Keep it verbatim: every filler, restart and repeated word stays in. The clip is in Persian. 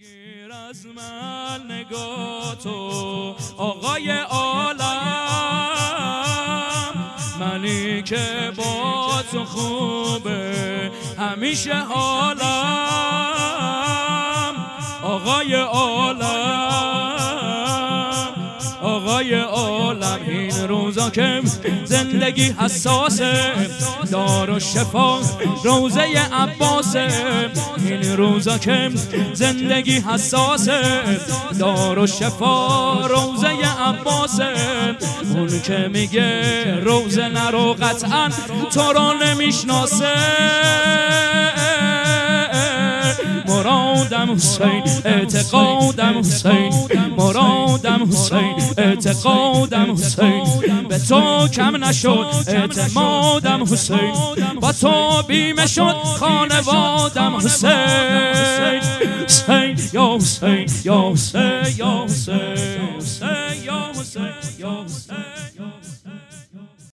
بگیر از من نگاه تو آقای عالم، منی که با تو خوبه همیشه حالم. آقای عالم، آقای عالم، این روزا که زندگی حساسه، دار و شفا روزه عباسه. این روزا که زندگی حساسه، دار و شفا روزه عباسه. اون که میگه روزه نرو قطعا تو را نمیشناسه. مرادم حسین، اعتقادم حسین، مرادم حسین، اعتقادم حسین. به تو کم نشد اعتمادم حسین، با تو بیمه شد خانوادم حسین. حسین یا حسین یا حسین یا حسین، حسین یا حسین یا حسین.